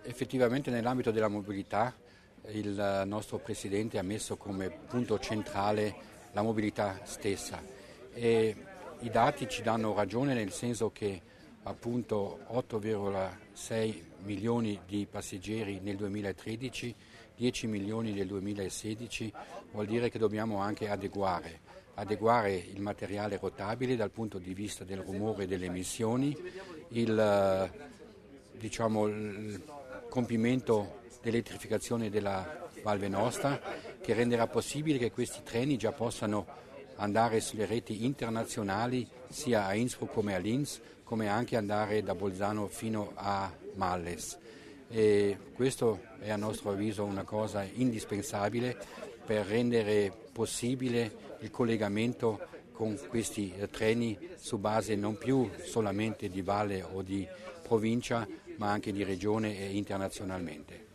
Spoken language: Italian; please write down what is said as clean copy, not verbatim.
Effettivamente nell'ambito della mobilità il nostro Presidente ha messo come punto centrale la mobilità stessa e i dati ci danno ragione nel senso che appunto 8,6 milioni di passeggeri nel 2013, 10 milioni nel 2016, vuol dire che dobbiamo anche adeguare il materiale rotabile dal punto di vista del rumore e delle emissioni, il compimento dell'elettrificazione della Val Venosta, che renderà possibile che questi treni già possano andare sulle reti internazionali sia a Innsbruck come a Linz, come anche andare da Bolzano fino a Malles. E questo è a nostro avviso una cosa indispensabile per rendere possibile il collegamento con questi treni su base non più solamente di valle o di provincia, ma anche di regione e internazionalmente.